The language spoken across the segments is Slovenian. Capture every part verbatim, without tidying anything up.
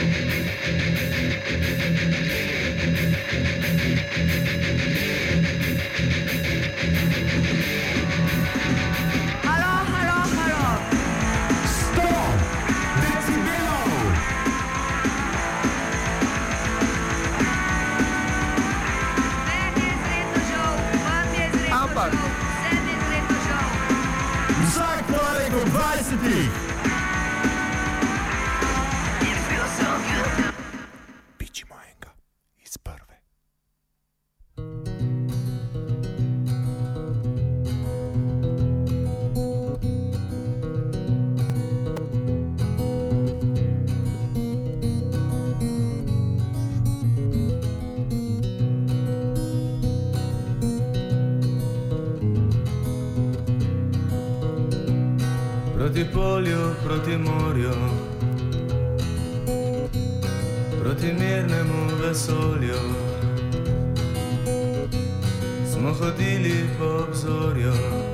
Pičimo enega iz prve. Proti polju, proti morju, proti mirnemu vesolju smo hodili po obzorju,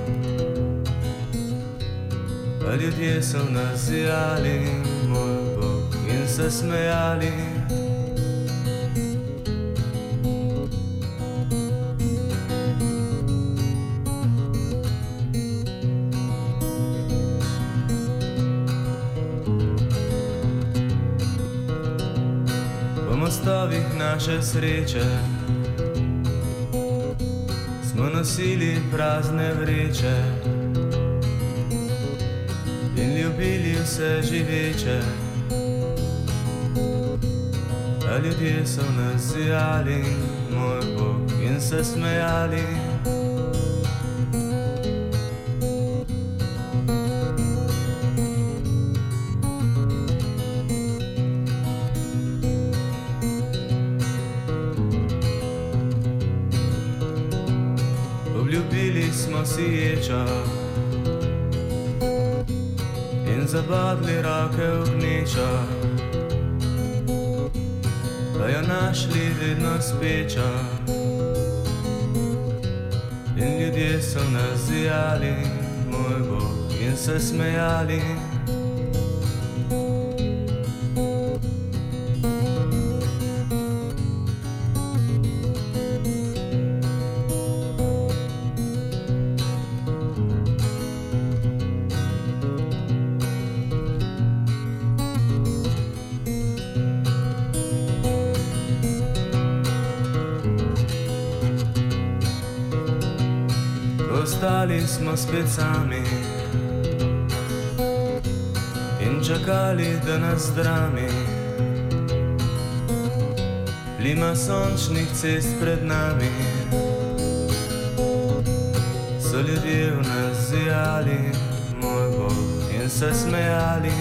a ljudje so nas zijali, moj Bog, in se smejali. Mostovih naše sreče smo nosili prazne vreče in ljubili vse živeče, a ljudje so nas zijali, moj Bog, in se smejali. Obljubili smo si ječo in zabadli roke v gnečo, pa jo našli vedno spečo. In ljudje so nas zijali, moj Bog, in se smejali. Ostali smo spet sami in čakali, da nas drami plima sončnih cest pred nami. So ljudje v nas zijali, moj Bog, in se smejali.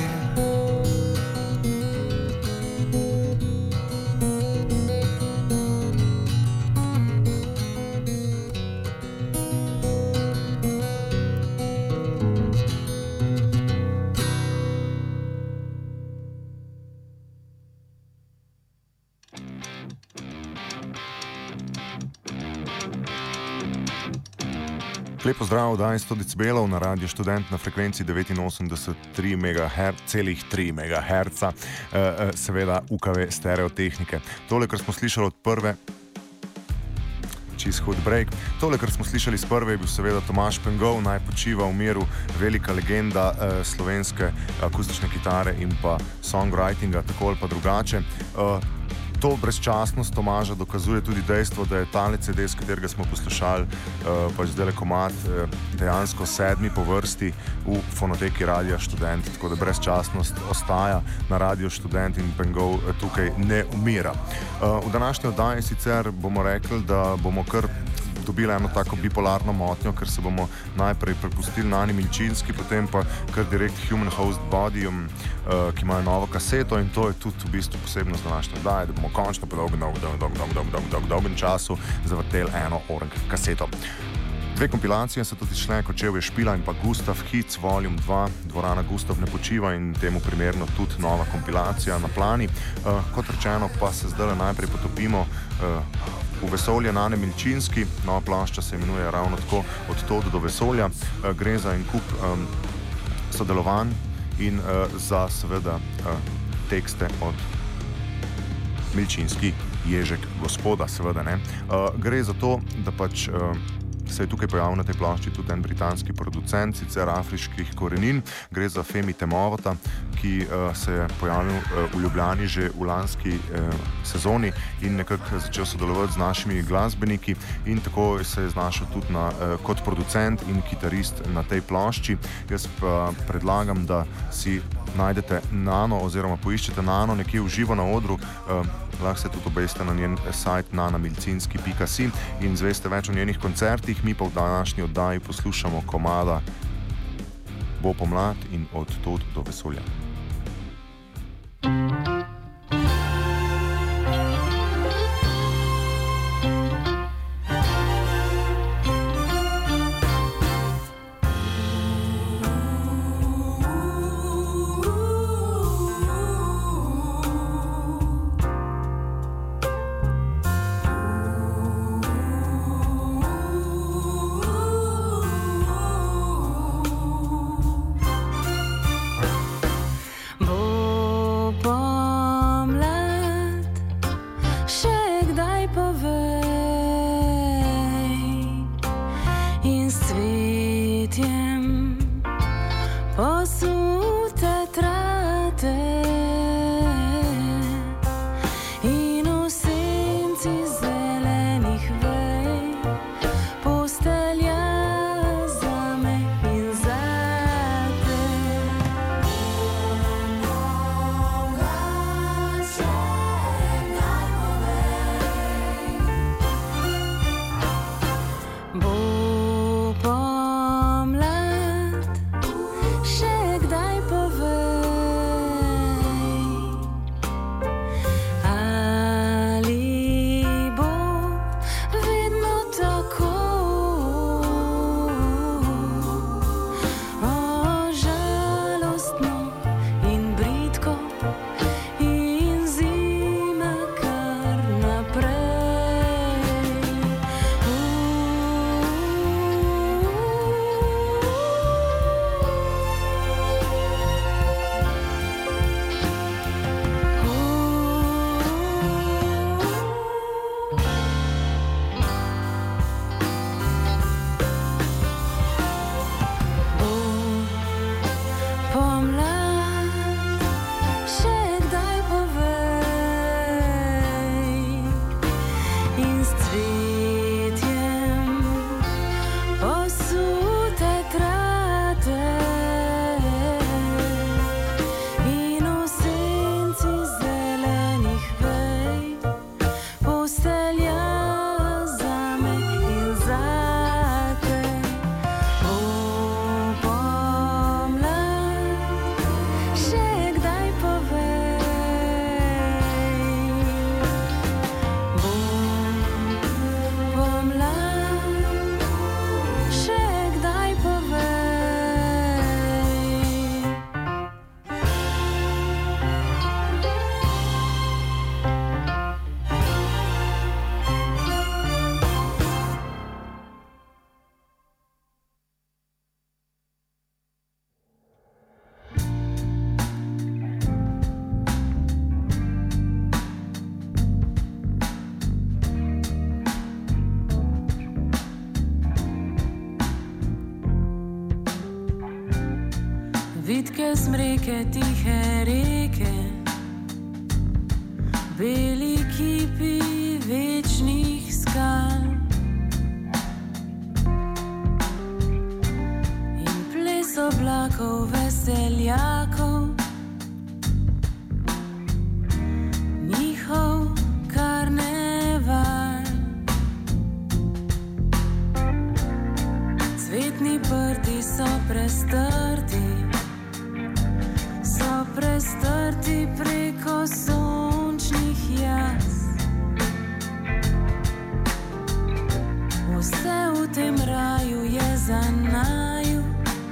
Lepo zdrav, danes sto decibelov na Radio Študent na frekvenci devetinosemdeset celih tri megaherca, seveda U K V stereotehnike. Tole, kar smo slišali od prve, čist hud break, tole, kar smo slišali z prve, je bil seveda Tomaž Pengov, naj počiva v miru, velika legenda eh, slovenske akustične kitare in pa songwritinga, tako ali pa drugače. Eh, To brezčasnost Tomaža dokazuje tudi dejstvo, da je tale C D, s katerega smo poslušali, uh, pač zdajle komad, uh, dejansko sedmi po vrsti v fonoteki Radia Študent, tako da brezčasnost ostaja na Radio Študent in Pengov uh, tukaj ne umira. Uh, v današnji oddaji sicer bomo rekli, da bomo kar dobili eno tako bipolarno motnjo, ker se bomo najprej prepustili Nani Milčinski, potem pa kar direkt Human Host Body, um, uh, ki imajo novo kaseto, in to je tudi v bistvu posebnost današnje oddaje, da bomo končno po dolgem, dolgem, dolgem, dolgem, dolgem, dolgem, dolgem, dolgem času zavrteli eno orang kaseto. Dve kompilacije so tudi šle, Kočevje špila in pa Gustav Hits Volume dva, Dvorana Gustav ne počiva, in temu primerno tudi nova kompilacija na plani. Uh, kot rečeno, pa se zdaj najprej potopimo uh, v vesolje Nane Milčinski. Nova plošča se imenuje ravno tako Od tod do vesolja. Uh, gre za en kup um, sodelovanj in uh, za seveda uh, tekste od milčinski ježek gospoda, seveda ne. Uh, gre za to, da pač uh, se je tukaj pojavil na tej plošči tudi en britanski producent, sicer afriških korenin. Gre za Femi Temovata, ki uh, se je pojavil uh, v Ljubljani že v lanski uh, sezoni in nekako začel sodelovati z našimi glasbeniki in tako se je znašel tudi na, uh, kot producent in kitarist na tej plošči. Jaz pa predlagam, da si najdete Nano oziroma poiščete Nano nekje v živo na odru. Uh, lahko se tudi obeste na njen sajt nana medicinski pika si in zveste več o njenih koncertih. Mi pa v današnji oddaji poslušamo komada Bo pomlad in Od tod do vesolja. Vitke smreke, tihe reke, beli kipi večnih skal in ples oblakov veseljakov, njihov karneval. Cvetni prti so prestrti, so prestrti preko sončnih jaz. Vse v tem raju je za naju,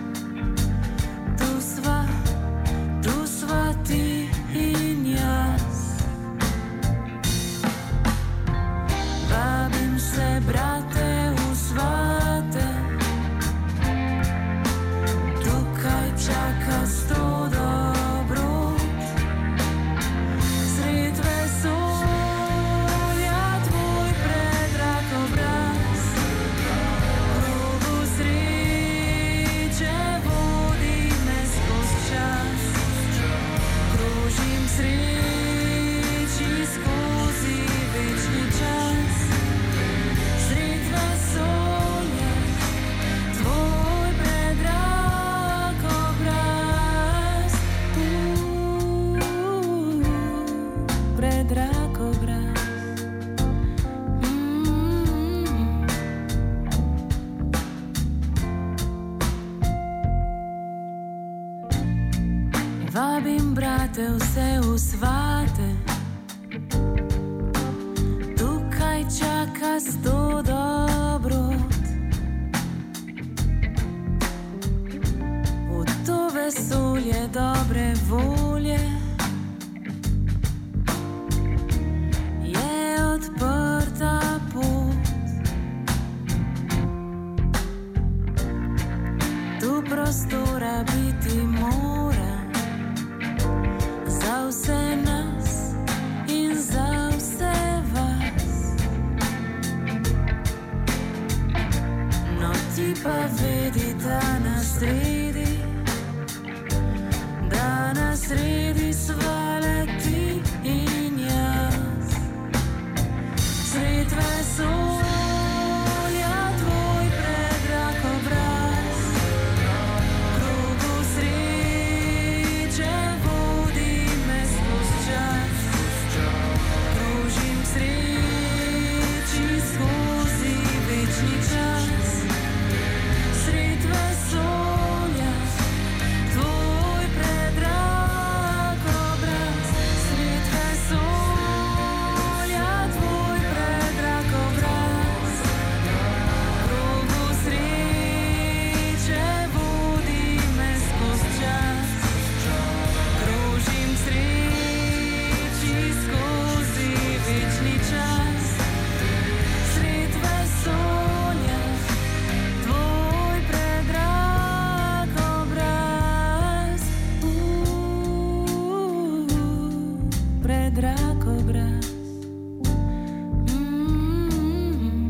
tu sva, tu sva ti in jaz. Vabim se, brate, v svate, tukaj čaka sto dobrot, sred vesolja. Vabim brate vse v svate, tukaj čaka sto dobrot. V to vesolje dobre volje je odprta pot. Tu prostora biti mora za vse nas in za vse vas. No ti pa vedi, da na sredi, da na sredi sva le ti in jaz. Sred vesolja tvoj predrag obraz, krugu sreče vodi me skozi čas. Kružim k sreči skozi večni čas. Sred vesolja tvoj predrag obraz, sred vesolja tvoj predrag obraz, krugu sreče vodi me skozi čas. Kružim k sreči skozi večni čas. Sred vesolja tvoj predrag obraz, uh, predrag obraz. Mm.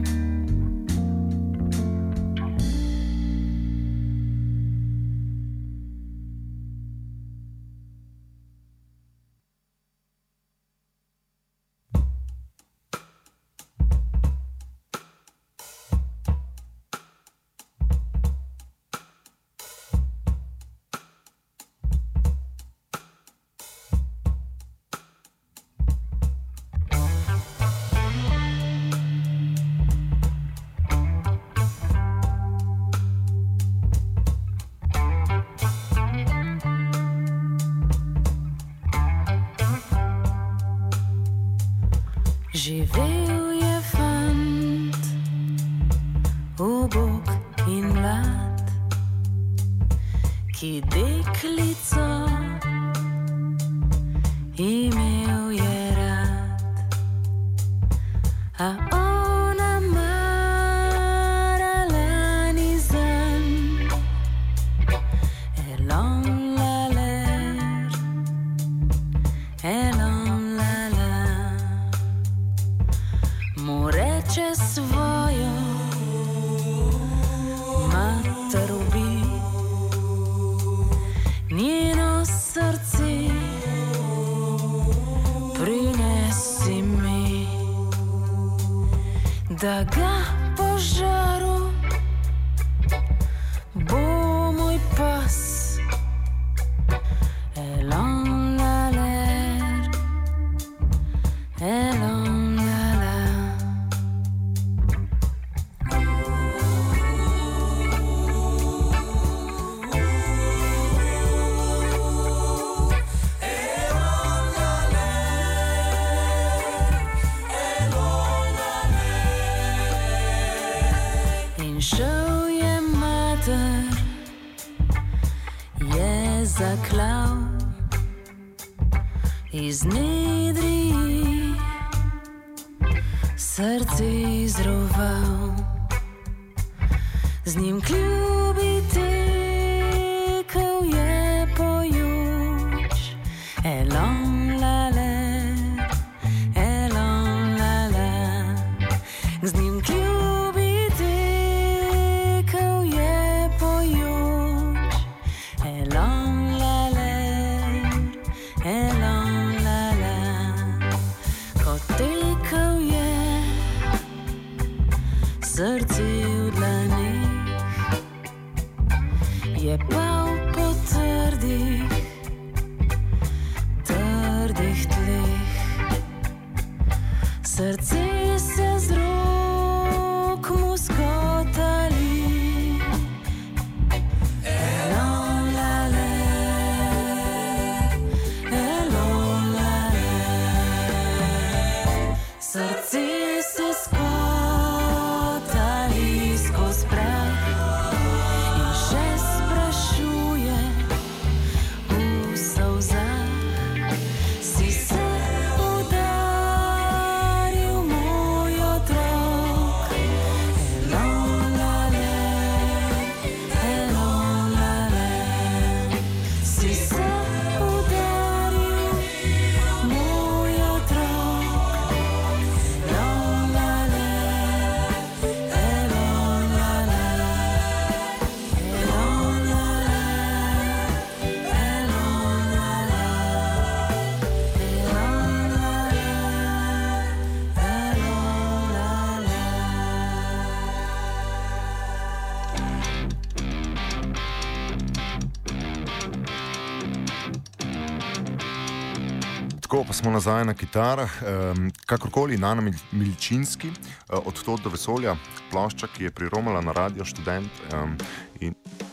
Živel je fant, ubog in mlad, ki deklico imel je rad, a ona marala ni zanj. Elon laler, elon laler, mu reče svojo mater ubi, njeno srce prinesi mi, da ga požaru bo moj pas. Elon laler, elon laler. In šel je mater, je zaklal iz nedri, srce izroval, z njim k ljubi tekel je pojuč. Elon laler, elon laler, z njim k ljubi tekel je pojuč. Elon laler, elon laler, ko tekel je srce v dlaneh, Tako pa smo nazaj na kitarah. Um, kakorkoli, Nana Milčinski, uh, Od tod do vesolja, plošča, ki je priromala na Radio Študent um, in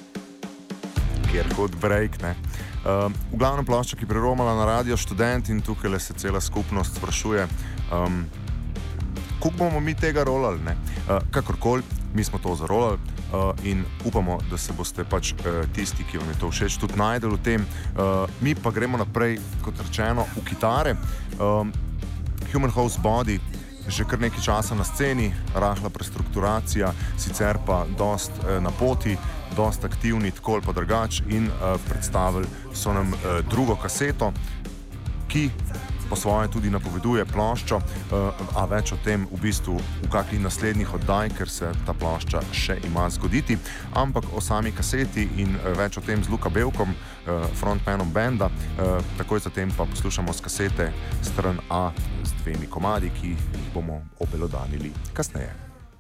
kjer kot break, ne. Um, v glavnem plošča, ki je priromala na Radio Študent in tukaj le se cela skupnost sprašuje, um, kako bomo mi tega rolali, ne. Uh, kakorkoli, mi smo to zarolali. Uh, in upamo, da se boste pač uh, tisti, ki vam je to všeč, tudi najdel v tem. Uh, mi pa gremo naprej, kot rečeno, v kitare. Um, Human House Body, že kar nekaj časa na sceni, rahla prestrukturacija, sicer pa dost uh, na poti, dost aktivni, tako ali pa drugač, in uh, predstavili so nam uh, drugo kaseto, ki po svoje tudi napoveduje ploščo, a več o tem v bistvu v kakih naslednjih oddaj, ker se ta plošča še ima zgoditi, ampak o sami kaseti in več o tem z Luka Belkom, frontmanom benda, takoj zatem pa poslušamo s kasete stran A z dvemi komadi, ki jih bomo obelodanili kasneje.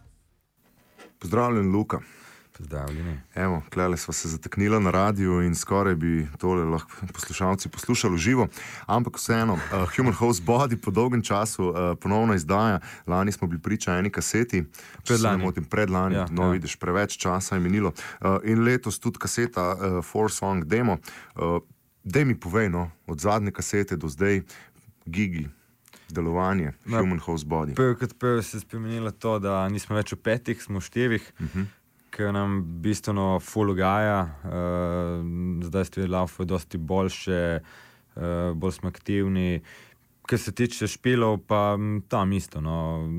Pozdravljen, Luka. Pozdravljeni. Evo, klele sva se zateknila na radiju in skoraj bi tole lahko poslušalci poslušali v živo, ampak vseeno, uh, Human House Body po dolgem času uh, ponovno izdaja. Lani smo bili priča eni kaseti, predlani, predlani ja, no ja. Vidiš, preveč časa je minilo. Uh, in letos tudi kaseta uh, Four Song Demo. Uh, dej mi povej, no, od zadnje kasete do zdaj, gigi, delovanje, no, Human House Body. Prvi kot prvi se je spremenilo to, da nismo več v petih, smo v štirih. Uh-huh. Ker nam bistveno full ugaja, uh, zdaj ste laufali dosti boljše, uh, bolj smo aktivni. Kar se tiče špilov, pa tam isto, no.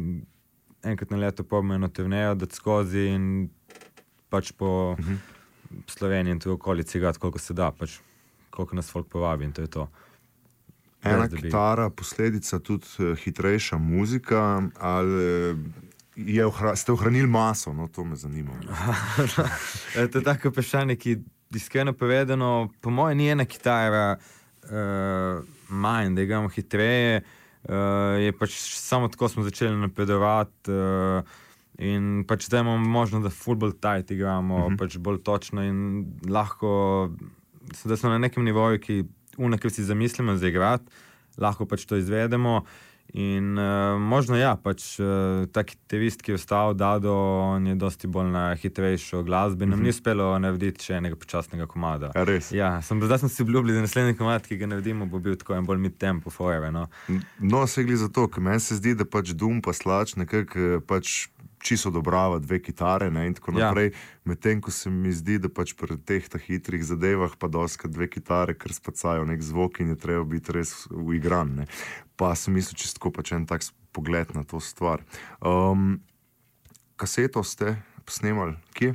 Enkrat na leto probamo eno turnejo dati skozi in pač po uh-huh. Sloveniji in tudi okolici igrati, koliko se da, pač koliko nas folk povabi in to je to. Ena kitara, posledica tudi uh, hitrejša muzika, ali Je ohra, ste ohranili maso, no, to me zanima. To je tako vprašanje, ki iskreno povedano, po mojem ni ena kitara uh, manj, da igramo hitreje, uh, je pač samo tako smo začeli napredovati uh, in pač zdaj imamo možnost, da full bolj tight igramo, uh-huh. pač bolj točno in lahko, da smo na nekem nivoju, ki una, ki si zamislimo za igrati, lahko pač to izvedemo. In uh, možno ja, pač uh, ta kitarist, ki je ostal Dado, on je dosti bolj na hitrejšo glasbi. Nam mm-hmm. ni uspelo narediti še enega počasnega komada. A res? Ja, sem, zdaj sem si obljubili, da naslednji komad, ki ga naredimo, bo bil tako en bolj mid-tempo forever, no. No, se gli za to, ker meni se zdi, da pač Dum pa Slač nekako pač čisto odobrava dve kitare, ne, in tako naprej. Ja. Medtem, ko se mi zdi, da pač pri teh ta hitrih zadevah pa doskrat dve kitare, ker spacajo nek zvok in je treba biti res uigran, ne. Pa sem mislil čisto tako pač en tak pogled na to stvar. Um, kaseto ste snemali kje?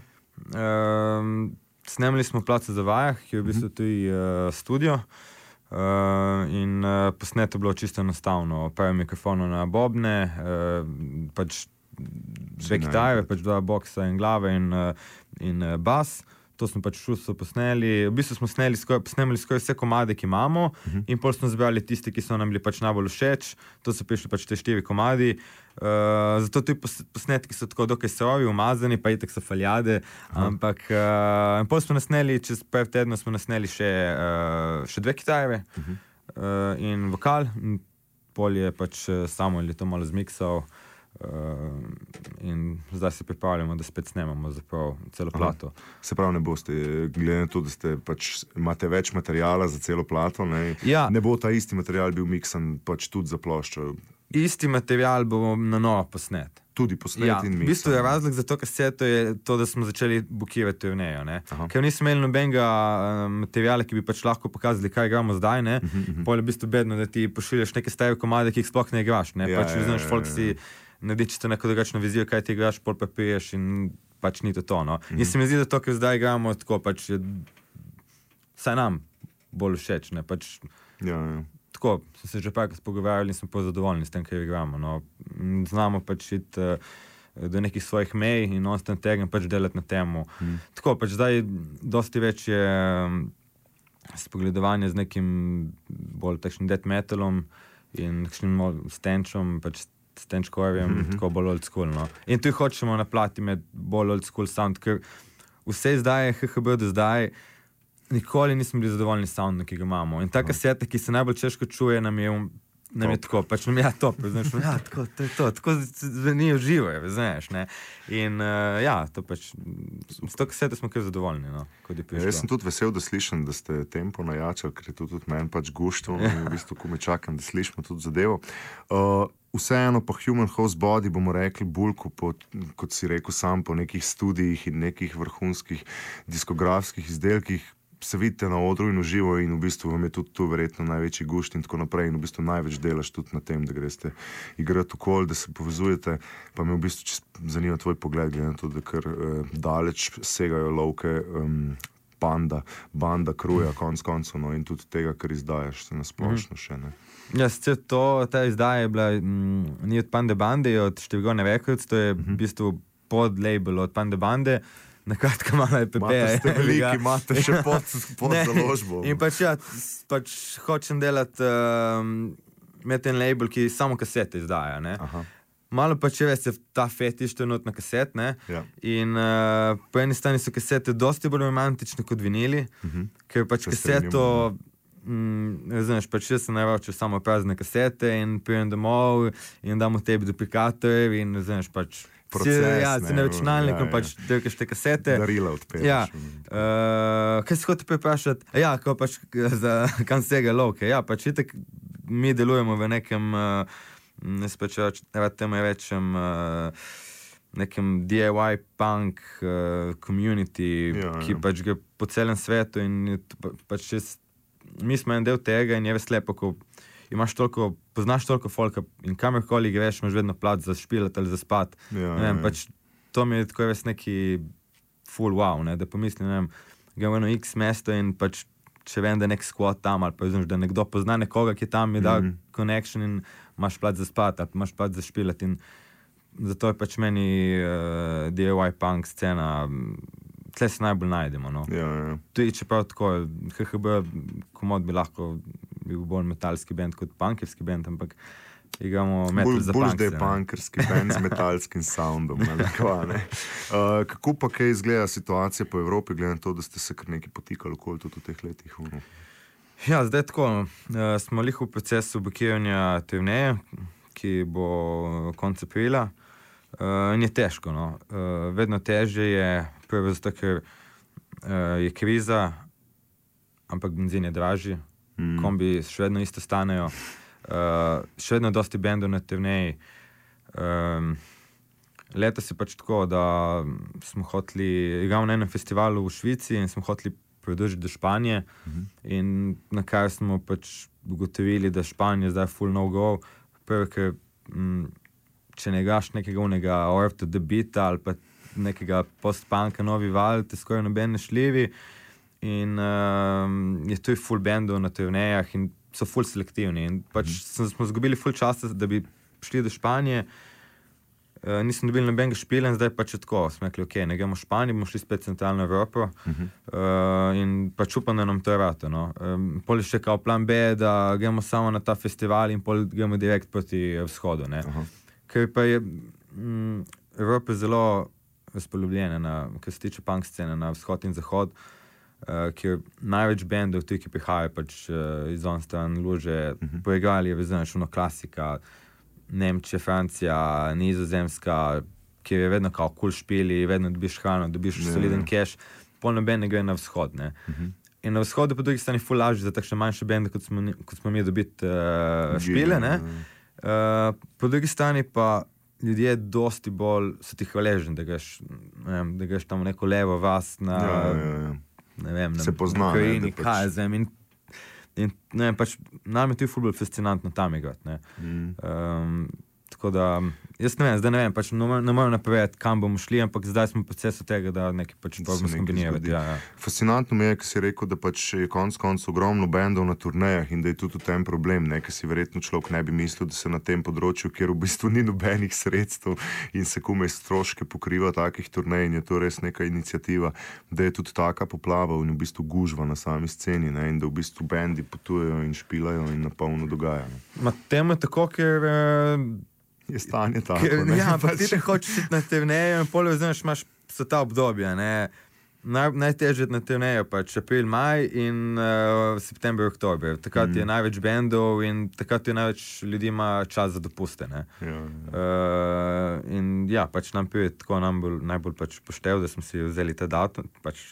Um, snemali smo Placu za vajah, ki je v bistvu tudi uh, studio. Uh, in uh, posneto bilo čisto enostavno. Prvi mikrofon na bobne, uh, pač dve kitare, pač dva boksa in glave in, uh, in uh, bas. To smo pač šusto posneli. V bistvu smo sneli skor, snemali skoraj vse komade, ki imamo, uh-huh. in pol smo zbrali tisti, ki so nam bili pač najbolj všeč. To so prišli pač te štiri komadi. Uh, zato tudi posnetki so tako dokaj surovi, umazani, pa itak so faljade. Uh-huh. Ampak uh, in pol smo nasneli, čez prv tedno smo nasneli še, uh, še dve kitare uh-huh. uh, in vokal. Pol je pač samo ali to malo zmiksal. Uh, in zdaj se pripravljamo, da spet snemamo zaprav celo plato. Aha. Se pravi, ne boste, glede na to, da ste pač imate več materijala za celo plato, ne, ja. Ne bo ta isti material bil miksan pač tudi za ploščo? Isti material bo na novo posnet. Tudi posnet ja. in miksan? V bistvu je razlog za to kaseto je to, da smo začeli bukirati turnejo, ne. Ker nismo imeli nobenega materijala, ki bi pač lahko pokazali, kaj igramo zdaj, ne. Uh-huh, uh-huh. Pol je v bistvu bedno, da ti pošiljaš neke stare komade, ki jih sploh ne igraš, ne. Ja, pač ja, znaš, ja, folk si naredi čisto neko drugačno vizijo, kaj ti igraš, pol pa priješ in pač ni to to, no. Mm-hmm. In se mi zdi, da to, ker zdaj igramo tako, pač je saj nam bolj všeč, ne, pač ja, ja. Tako, smo se že parkrat pogovarjali in smo pa zadovoljni s tem, kaj igramo, no. Znamo pač iti uh, do nekih svojih mej in on s tem tegem pač delati na temu. Mm. Tako, pač zdaj dosti več je um, spogledovanje z nekim bolj takšnim death metalom in takšnim stenčom, pač stenčkorjem, mm-hmm. tako bolj old school, no. In tu hočemo naplati med bolj old school sound, ker vse zdaj je H H B do zdaj nikoli nismo bili zadovoljni s soundom, ki ga imamo. In ta kaseta, ki se najbolj težko čuje, nam je, nam je tako, pač nam je ja, top, znaš, ja, tako, to je to, tako zveni uživo, znaš, ne. In uh, ja, to pač, s to kaseto smo kar zadovoljni, no, kot je prišlo. Ja, jaz sem tudi vesel, da slišim, da ste tempo najačali, ker je to tudi meni pač guštvo, ja. In v bistvu, ko me čakam, da slišimo tudi zadevo. Uh, Vseeno pa Human Host Body, bomo rekli, bolj kot, kot si rekel sam, po nekih studijih in nekih vrhunskih diskografskih izdelkih, se vidite na odru in uživo in v bistvu vam je tudi tu verjetno največji gušt in tako naprej in v bistvu največ delaš tudi na tem, da greste igrati okoli, da se povezujete, pa me v bistvu zanima tvoj pogled, glede na to, da kar eh, daleč segajo lovke um, Panda, Banda, Kruja, konc koncev, no, in tudi tega, kar izdajaš, se nasplošno še, ne. Ja, sicer to, ta izdaja je bila, mm, ni od Pande Bande, je od Številgone Records, to je v bistvu pod label od Pande Bande, nakratko malo je P P. Imate ste veliki, imate še pod, pod založbo. In pač ja, pač hočem delati, um, imeti en label, ki samo kasete izdaja, ne. Aha. Malo pač je veste ta fetiš trenutno kaset, ne, ja. In uh, po eni strani so kasete dosti bolj romantične kot vinili, uh-huh. Ker pač se kaseto, mm, znaš, pač jaz sem najročil samo prazne kasete in pridem domov in damo tebi duplikator in znaš, pač proces, si, ja, si na računalniku, ja, pač delkaš te kasete. Darila odpelaš. Ja, uh, kaj si hotel preprašati? Ja, ko pač za kam sega lovke, ja, pač itak mi delujemo v nekem uh, ne spečevač, temu je rečem uh, nekem D I Y punk uh, community, ja, ki ja. Pač gre po celem svetu in pa, pač čez, mi smo en del tega in je res lepo, ko imaš toliko, poznaš toliko folka in kamorkoli greš, imaš vedno plac za špilat ali za spat. Ja, ne vem, ja, pač to mi je tako res neki full wow, ne, da pomislim, ne vem, gremo eno X mesto in pač če vem, da je nek squat tam ali pa vzmiš, da nekdo pozna nekoga, ki tam mi da mm-hmm. connection in imaš plac za spat ali pa imaš plac za špilat in zato je pač meni uh, D I Y punk scena, tle se najbolj najdemo, no. Ja, ja. Tudi čeprav tako, H H B komod bi lahko bil bolj metalski band kot punkerski band, ampak igramo metal Bul, za bulj, punk. Bolj, da je punkerski band z metalskim soundom. Ali kva, ne? Uh, kako pa kaj izgleda situacija po Evropi, glede na to, da ste se kar nekaj potikali okoli tudi v teh letih? Uh. Ja, zdaj tako, uh, smo lih v procesu bukiranja turneje, ki bo konec aprila. Uh, in je težko, no. Uh, vedno težje je, prvo zato, ker uh, je kriza, ampak benzin je dražji, mm. kombi še vedno isto stanejo, uh, še vedno dosti bendov na turneji. Um, letos je pač tako, da smo hoteli, igramo na enem festivalu v Švici in smo hoteli pridružiti do Španije mm-hmm. in na kar smo pač ugotovili, da Španija zdaj full no go, prvo, ker mm, če ne igraš nekega unega Orb to the Beat ali pa nekega post-punka Novi Val, te skoraj noben ne šljivi in um, je tu full bandov na turnejah in so full selektivni in pač mm-hmm. smo zgubili full časa, da bi šli do Španije. Uh, nisem dobil nobenega špila in zdaj pač je tako, smo rekli, ok, ne gremo v Španiji, bomo šli spet centralno Evropo uh-huh. uh, in pač upam, da nam to je rato, no. Um, pol je še kao plan B, da gremo samo na ta festival in pol gremo direkt proti vzhodu, ne. Uh-huh. Ker pa je mm, Evropa zelo razpoljubljena, kar se tiče punk scene na vzhod in zahod, uh, kjer največ bendov, tudi ki prihajajo pač uh, iz on stran luže, uh-huh. poigrali je vezano šuno klasika, Nemčija, Francija, Nizozemska, kjer je vedno kao cool špili, vedno dobiš hrano, dobiš yeah. soliden cash, pol noben ne gre na vzhod, ne. Uh-huh. In na vzhodu po drugi strani ful lažje za takšne manjše bende, kot smo, kot smo mi dobiti uh, špile, ne. Uh, po drugi strani pa ljudje dosti bolj so ti hvaležni, da greš, ne vem, da greš tam v neko levo vas na, ja, ja, ja. ne vem, na se pozna, Ukrajini, pač... kaj zem in In ne vem, pač nam je tudi ful bolj fascinantno tam igrati, ne. Mm. Um, tako da, jaz ne vem, zdaj ne vem, pač ne, ne morem napovedati, kam bomo šli, ampak zdaj smo v procesu tega, da nekaj pač probamo skombinirati. Ja, ja. Fascinantno mi je, ker si rekel, da pač je konc konc ogromno bendov na turnejah in da je tudi v tem problem, ne, ker si verjetno človek ne bi mislil, da se na tem področju, kjer v bistvu ni nobenih sredstev in se komaj stroške pokriva takih turnej in je to res neka iniciativa, da je tudi taka poplava in v bistvu gužva na sami sceni, ne, in da v bistvu bendi potujejo in špilajo in na polno dogaja. Ne. Ma temu je tako, ker uh... je stanje tako, ker, ne? Ja, pa ti te hočeš iti na turnejo in polje, znaš, imaš so ta obdobja, ne. Naj, najtežje na turneju pač april, maj in uh, september, oktober. Takrat mm. je največ bendov in takrat je največ ljudi ima čas za dopuste. Ja, ja. Uh, in ja, pač nam je tako najbolj, najbolj pač poštev, da smo si vzeli ta datum, pač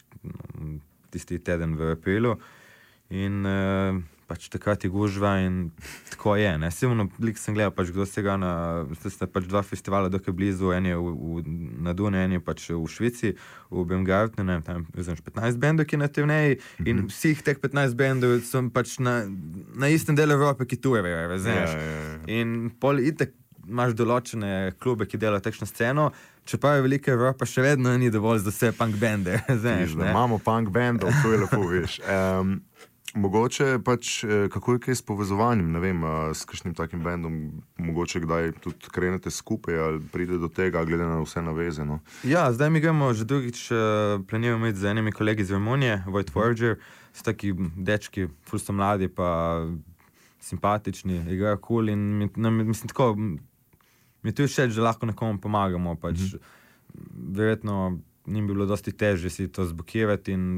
tisti teden v aprilu. In uh, pač takrat je gužva in tako je. Simno, lik sem gledal, pač kdo se ga na, ste pač dva festivala dokaj blizu, en je v, v, na Dune, en je pač v Švici, v Baumgartnu, ne vem, tam je petnajst bendov, ki je na turneji in mm-hmm. vseh teh petnajst bendov so pač na, na istem delu Evrope, ki tujejo, razumeš. Ja, ja, ja. In pol itek imaš določene klube, ki delajo takšno sceno, čeprav je velika Evropa, še vedno ni dovolj za vse punk bende, razumeš. Imamo punk bendov, to je lepo, veš. Um, Mogoče pač, kako je kaj s povezovanjem, ne vem, s kakšnim takim bendom, mogoče kdaj tudi krenete skupaj ali pride do tega, glede na vse naveze, no? Ja, zdaj mi gremo že drugič, planiramo iti z enimi kolegi iz Romunije, Void Forger, so taki dečki, ful so mladi pa simpatični, igrajo cool in mi, nam, mislim tako, mi tu všeč, že lahko nekomu pomagamo, pač mm-hmm. verjetno njim bi bilo dosti težje si to zbukirati in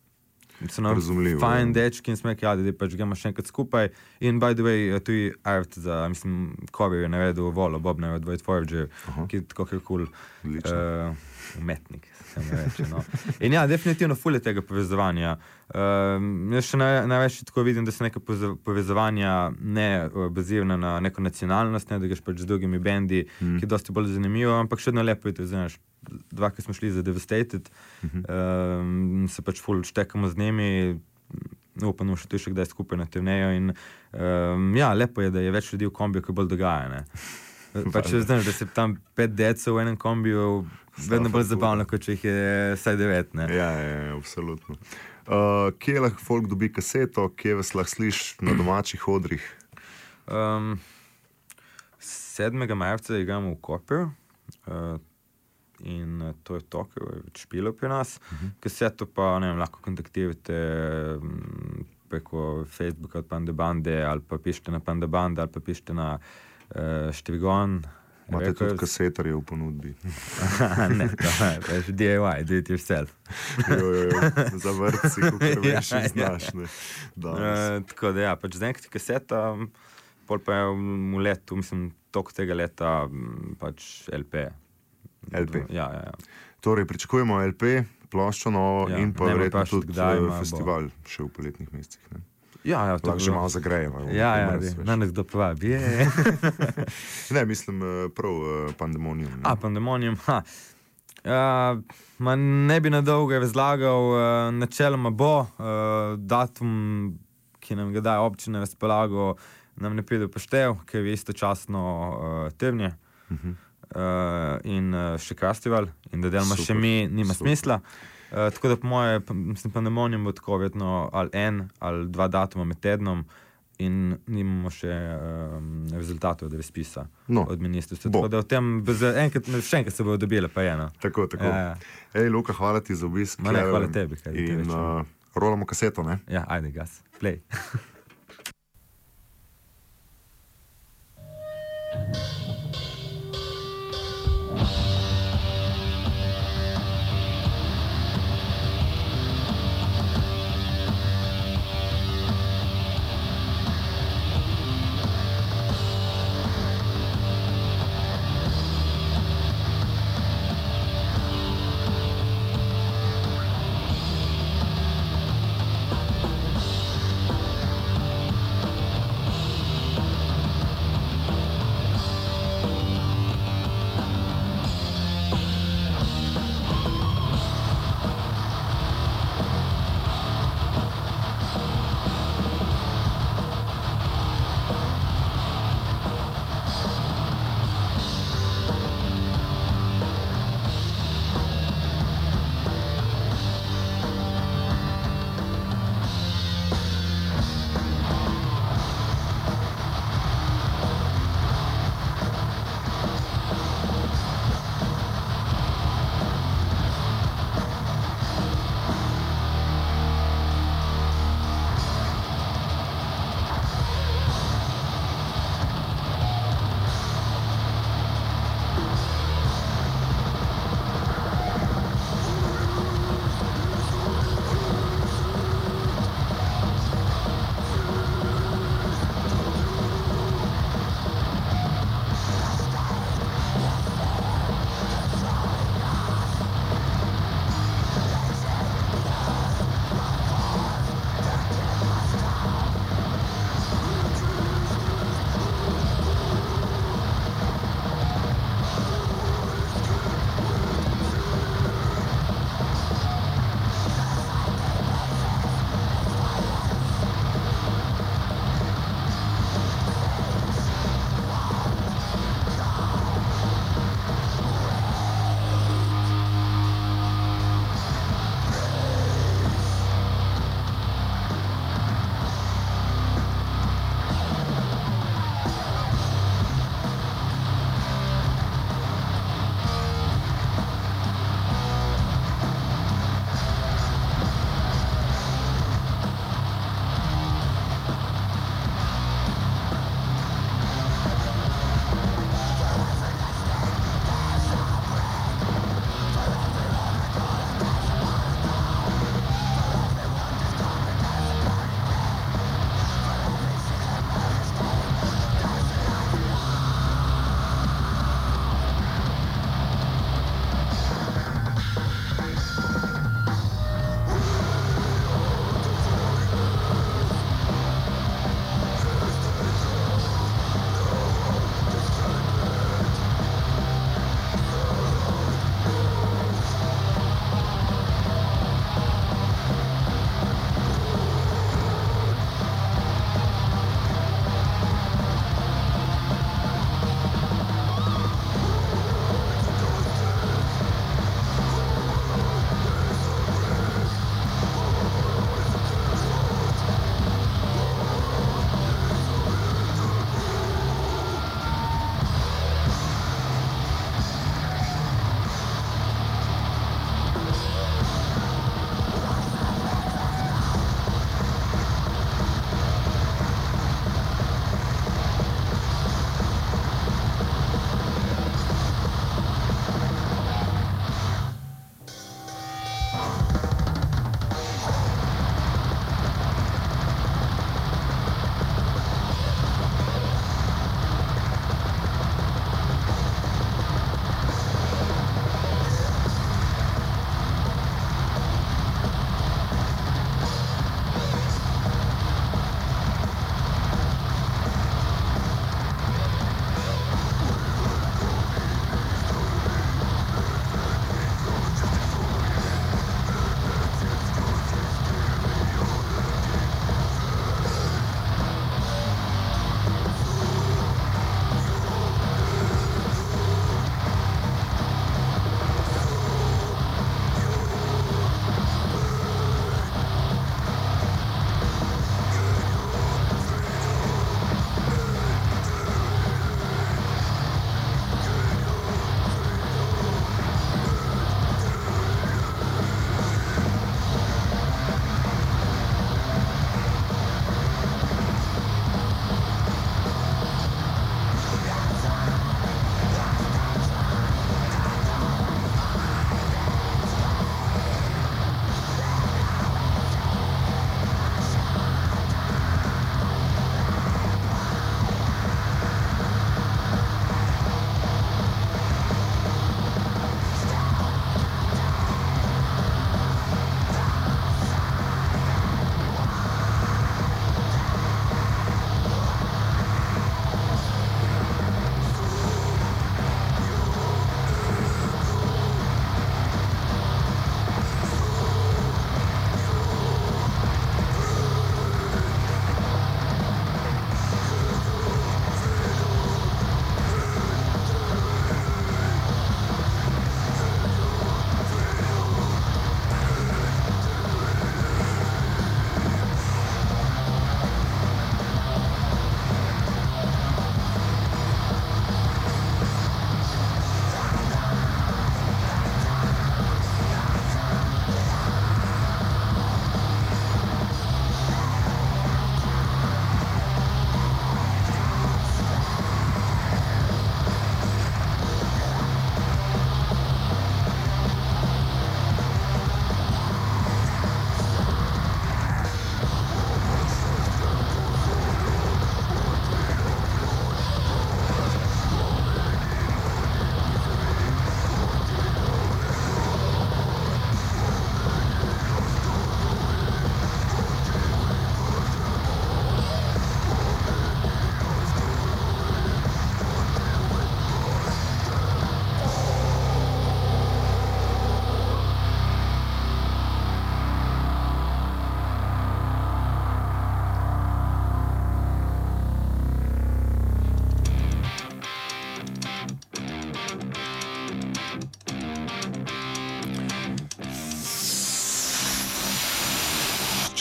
so nam fajn dečki in smo rekli, ja, da pač gremo še enkrat skupaj. In by the way, tu je art za, mislim, cover je naredil Volo, Bobner od Void Forger, ki je tako cool uh, umetnik, se mi reče, no. In ja, definitivno ful je tega povezovanja. Uh, jaz še največ tako vidim, da se neka povezovanja ne bazirana na neko nacionalnost, ne, da greš pač z drugimi bendi, mm. ki je dosti bolj zanimivo, ampak še vedno lepo je to, znaš, dva, ki smo šli za Devastated, uh-huh. um, se pač ful štekamo z njimi, upam, še tu še kdaj skupaj na turnejo in um, ja, lepo je, da je več ljudi v kombiju, ki bolj dogaja, ne. Pač znaš, da se tam pet decov v enem kombiju vedno bolj zabavno, kot če jih je vsaj devet, ne. Ja, ja, ja, absolutno. Uh, kje lahko folk dobi kaseto, kje vas lahko sliš na domačih odrih? Um, sedmega marca igramo v Koperu, uh, in to je to, ker je več špilo pri nas. Uh-huh. Kaseto pa, ne vem, lahko kontaktirate preko Facebooka od Panda Bande, ali pa pišete na Panda Bande, ali pa pišete na uh, Štrigon. Imate tudi kasetarje v ponudbi. Ne, to je D I Y, do it yourself. Jo, jo, jo, za vrtci, kako veš, ja, znaš, ne. Uh, tako da ja, pač za enkrat kaseta, pol pa je v letu, mislim, toliko tega leta, pač L P. L P. Ja, ja, ja. Torej, pričakujemo L P, ploščo novo ja, in pa verjetno tudi ima, festival bo. Še v poletnih mesecih. Ne? Ja, ja. To lahko že malo zagrejemo. Ja, ja, na nas kdo povabi. Ne, mislim prav Pandemonium. Ne? A, Pandemonium, ha. Uh, ma ne bi na dolgo razlagal, uh, načeloma bo, uh, datum, ki nam ga daje občina razpolago, nam ne pride poštev, ker je istočasno uh, Trnje. Uh-huh. Uh, in uh, še festival in da delamo še mi, nima super. Smisla. Uh, tako da po moje, mislim, Pandemonium bo tako vedno ali en ali dva datuma med tednom in nimamo še um, rezultatov od razpisa no, od ministrstva. Tako da v tem, enkrat, še enkrat se bodo dobile pa eno. Tako, tako. Ja, ja. Ej, Luka, hvala ti za obisk. Ma ne, hvala tebi. Kaj in uh, rolamo kaseto, ne? Ja, ajde, gas. Play.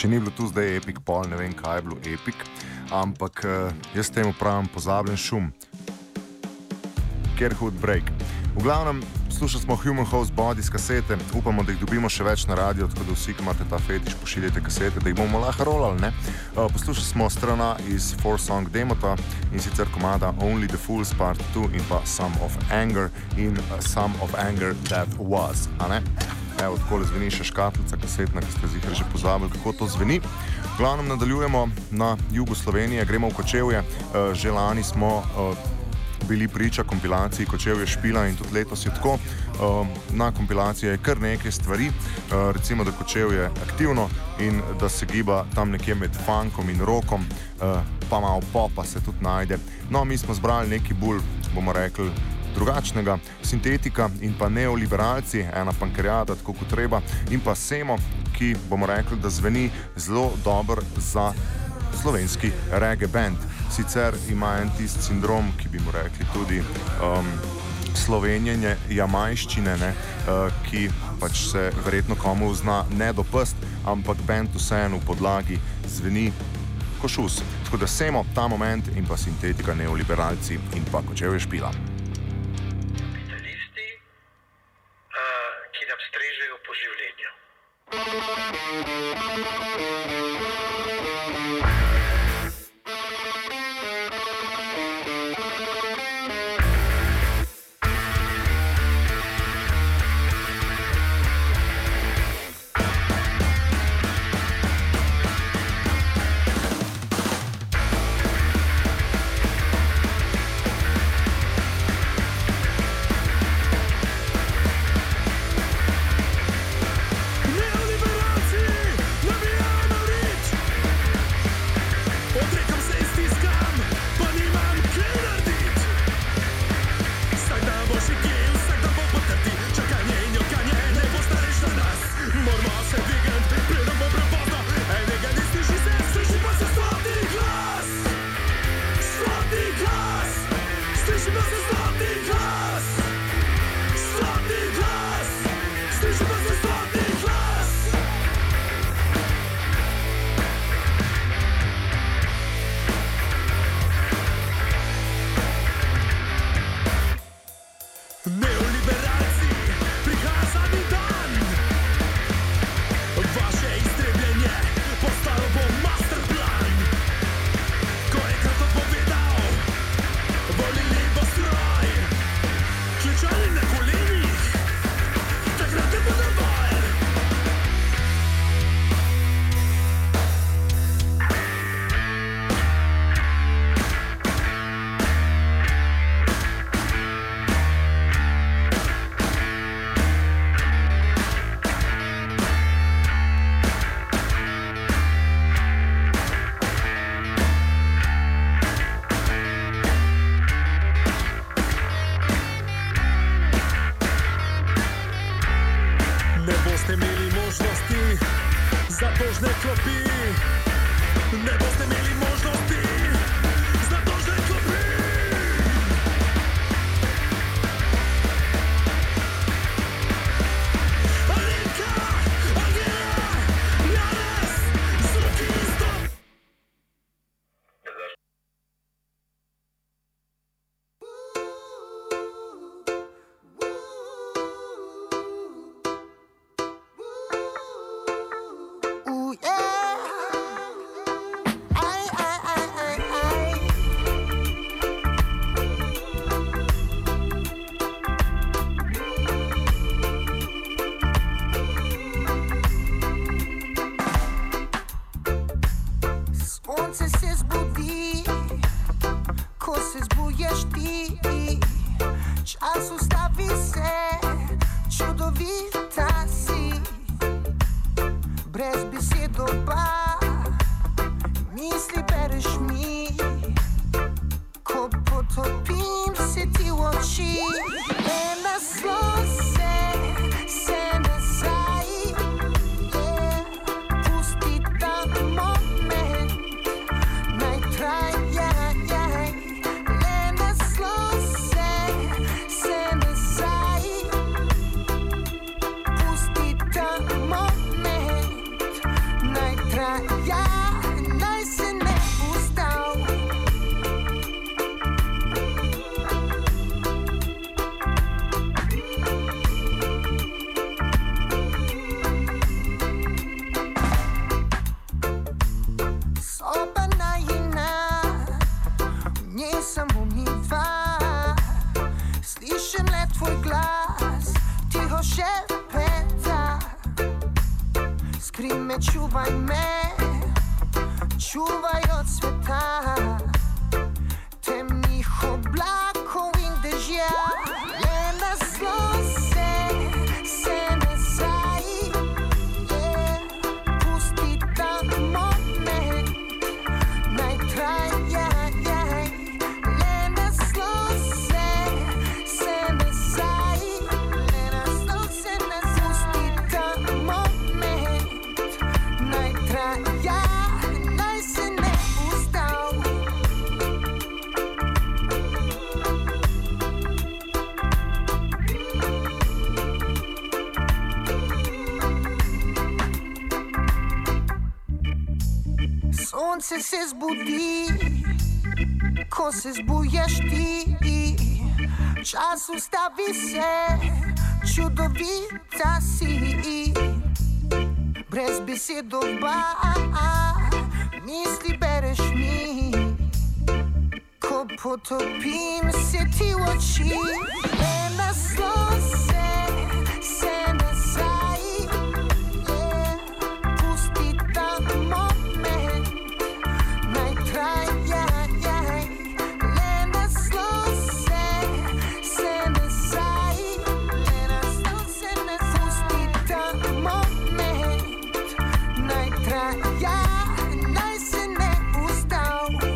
če ni bilo tu zdaj Epic Pol, ne vem, kaj je bilo Epic, ampak uh, jaz temu pravim pozabljen šum. Kerhood Break. V glavnem, slušali smo Human Host Body z kasete, upamo, da jih dobimo še več na radio, tako da vsi, ki imate ta fetiš, pošiljate kasete, da jih bomo lahko rolali, ne? Uh, poslušali smo strana iz Four Song Demota in sicer komada Only the Fools Part two in pa Some of Anger in uh, Some of Anger That Was, a ne? Evo, takole zveni še škatlica kasetna, ki ste zihar že pozabili, kako to zveni. V glavnem nadaljujemo na jugu Slovenije, gremo v Kočevje, uh, že lani smo uh, bili priča kompilaciji Kočevje špila in tudi letos je tako. Uh, na kompilaciji je kar nekaj stvari, uh, recimo, da Kočevje je aktivno in da se giba tam nekje med funkom in rockom, uh, pa malo popa se tudi najde. No, mi smo zbrali neki bolj, bomo rekli, drugačnega, sintetika in pa neoliberalci, ena pankerjada, tako kot treba, in pa Semo, ki bomo rekli, da zveni zelo dober za slovenski reggae band. Sicer ima en tist sindrom, ki bi mu rekli tudi um, slovenjenje jamajščine, ne, uh, ki pač se verjetno komu zna ne dopust, ampak band vseeno v podlagi zveni košus. Tako da Semo, ta moment in pa sintetika neoliberalci in pa Kočevje špila. Kapitalisti, uh, ki nam strežejo po življenju. Try tvoj glas tiho šepeta. Skri me, čuvaj me, čuvaj od sveta, temnih oblakov in dežja. Le naslon se, se nazaj, yeah. Pusti ta moment, naj traja, yeah. Le naslon se, se nazaj, le naslon se nazaj. Pusti ta moment, naj traja, naj se ne ustavi. Sonce se zbudi, ko se zbujaš ti. Čas ustavi se, čudovita si. Brez besed oba, misli bereš mi. Ko potopim se ti v oči, le naslon se, se nazaj, yeah. Pusti ta moment, naj traja, yeah. Le naslon se, se nazaj, le naslon se nazaj. Pusti ta moment, naj traja, naj se ne ustavi.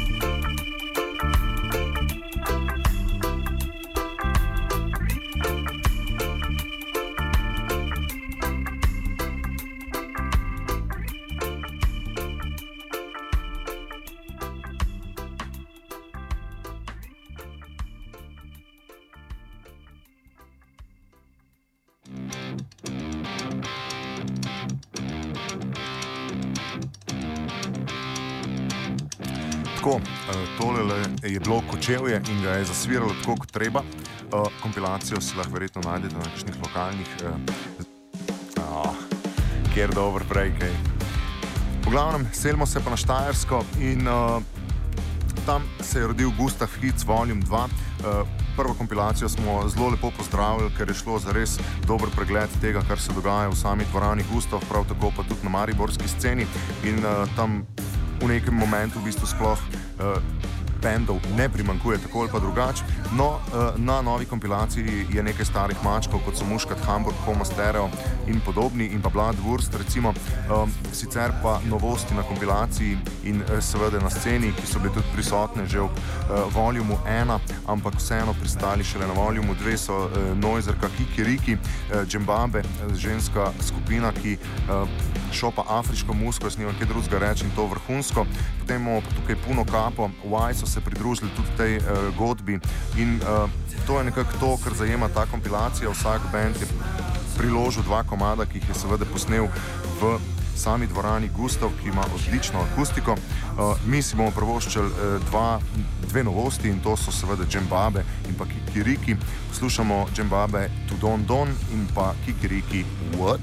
Tako, tole je bilo Kočevje in ga je zasviralo tako kot treba. Kompilacijo si lahko verjetno najdete na kakšnih lokalnih, oh, kjer dobro prej kaj. V glavnem, selimo se pa na Štajersko in uh, tam se je rodil Gustav Hits Volume dva. Uh, prvo kompilacijo smo zelo lepo pozdravili, ker je šlo za res dober pregled tega, kar se dogaja v sami dvorani Gustav, prav tako pa tudi na mariborski sceni in uh, tam v nekem momentu v bistvu sploh uh, bendov ne primankuje tako ali pa drugače. No, uh, na novi kompilaciji je nekaj starih mačkov, kot so Muškat, Hamburg, Homo Stereo in podobni in pa Bloodwurst recimo. Um, sicer pa novosti na kompilaciji in uh, seveda na sceni, ki so bile tudi prisotne že v uh, volumu ena, ampak vseeno pristali šele na volumu dve, so uh, Noizerka, Kikiriki, uh, Džembabe, uh, ženska skupina, ki uh, šopa afriško musko, jaz nimam kaj drugega reči in to vrhunsko. Potem imamo pa tukaj Puno Capo, Why so se pridružili tudi tej uh, godbi in uh, to je nekako to, kar zajema ta kompilacija. Vsak band je priložil dva komada, ki jih je seveda posnel v sami dvorani Gustav, ki ima odlično akustiko. Uh, mi si bomo privoščili uh, dva, dve novosti in to so seveda Džembabe in pa Kikiriki. Poslušamo Džembabe To Don Don in pa Kikiriki What?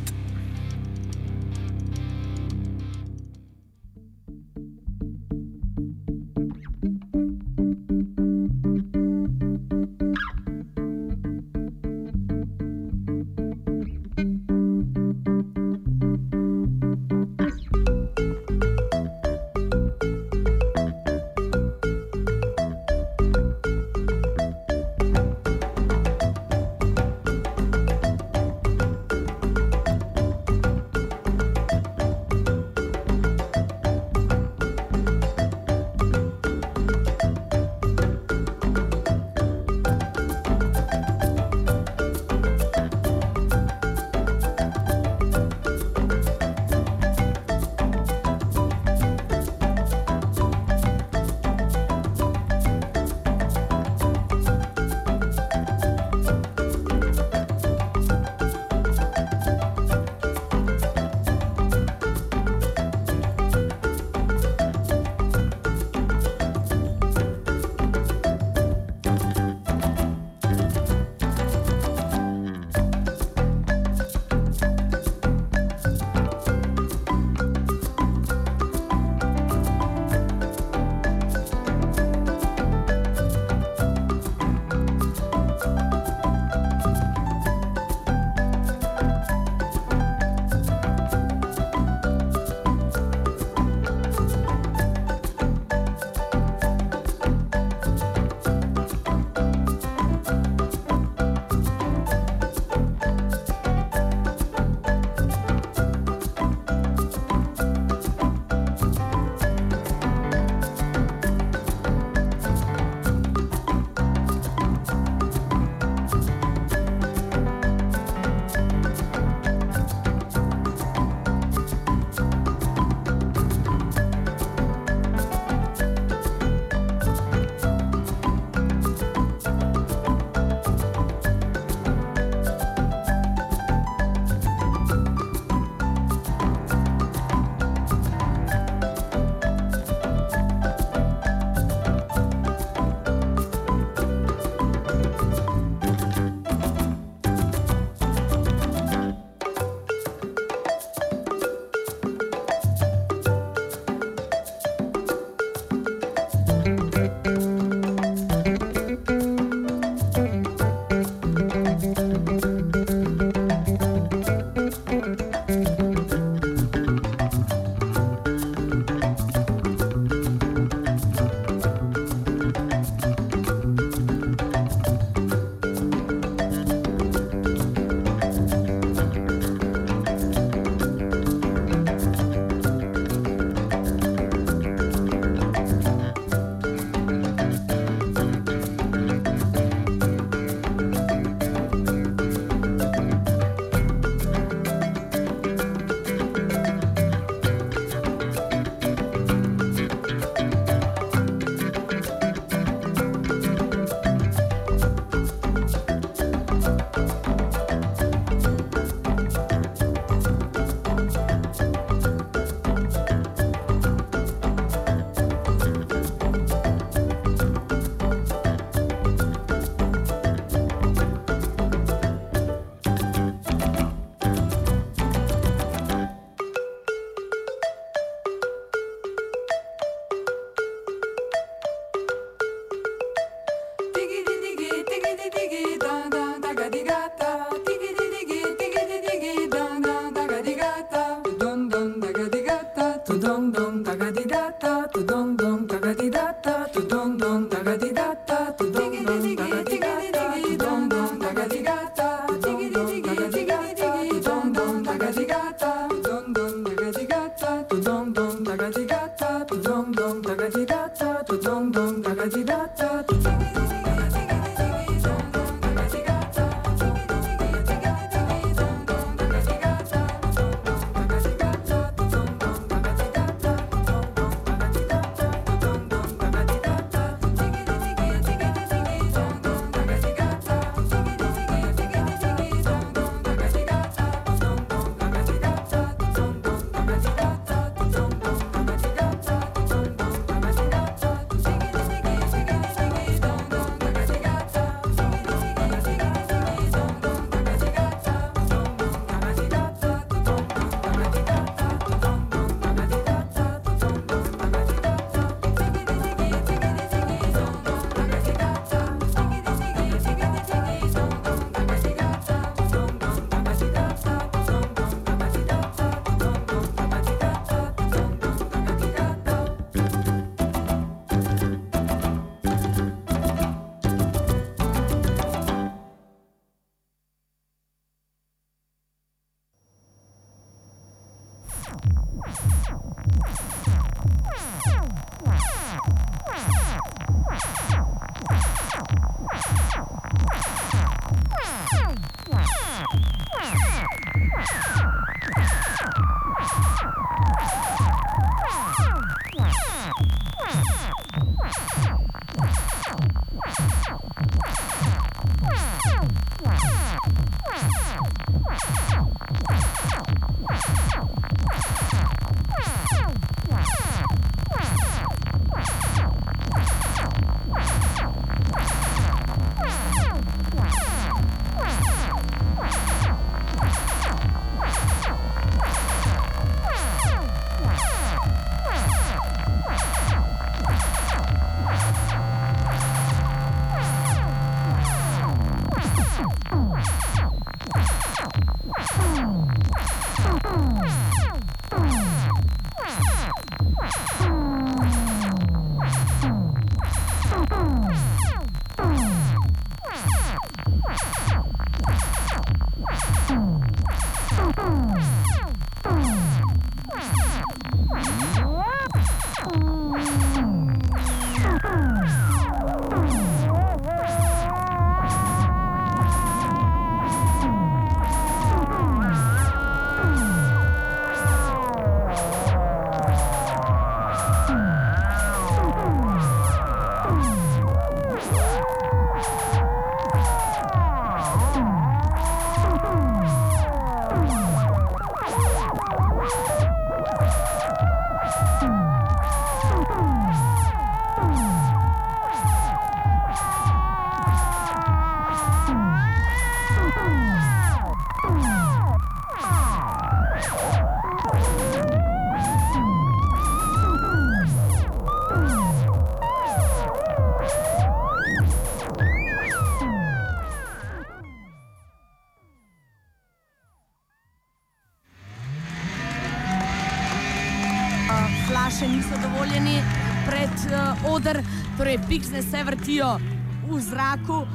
Flaše niso dovoljeni pred uh, oder, torej biksne se vrtijo v zraku.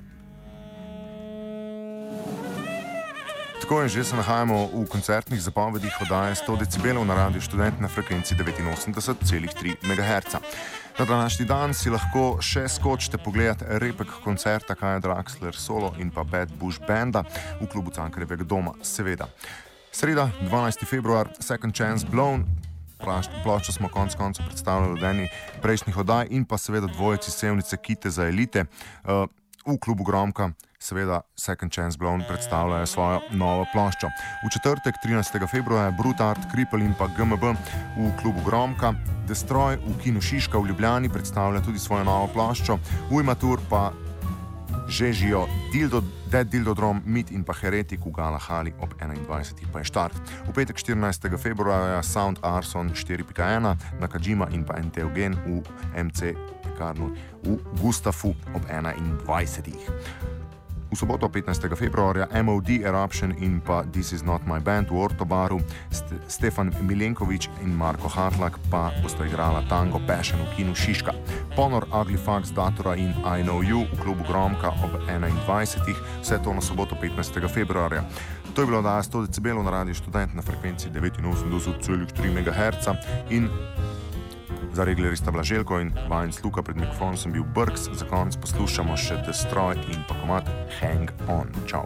Tako in že se nahajamo v koncertnih zapovedih oddaje sto decibelov na Radiu Študent na frekvenci devetinosemdeset celih tri megaherca. Na današnji dan si lahko še skočite pogledati repek koncerta Kaja Draxler solo in pa Bad Bush Banda v klubu Cankarjevega doma, seveda. Sreda, dvanajsti februar, Second Chance Blown. Ploščo smo konec koncev predstavljali od eni prejšnjih oddaj in pa seveda dvojci Sevnice Kite za elite. Uh, v klubu Gromka seveda Second Chance Blown predstavljajo svojo novo ploščo. V četrtek, trinajstega februarja, Brutart, Kripl in pa G M B v klubu Gromka. Destroy v kinu Šiška v Ljubljani predstavlja tudi svojo novo ploščo. V Imatur pa že žijo Dildo, Dead Dildodrom, Mit in pa Heretik v Galahali ob enaindvajsetih pa je štart. V petek štirinajstega februarja Sound Arson štiri pika ena, Nakajima in pa Enteogen v M C pekarnu v Gustafu ob enaindvajsetih. V soboto petnajstega februarja M O D Eruption in pa This Is Not My Band v Ortobaru, St- Stefan Milenkovič in Marko Hartlak pa bosta igrala Tango Passion v kinu Šiška. Ponor, Ugly Fucks, Datora in I Know You v klubu Gromka ob enaindvajsetih, vse to na soboto petnajstega februarja. To je bilo oddaja sto decibelov na Radiu Študent na frekvenci devetinosemdeset celih tri megaherca in Za reglerista Blaželjko in vajenc Luka pred mikrofonom sem bil Brks, za konec poslušamo še Destroy in pa komad Hang On. Čau.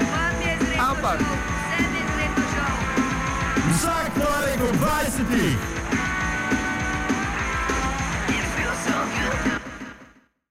Vsak torek ob dvajsetih.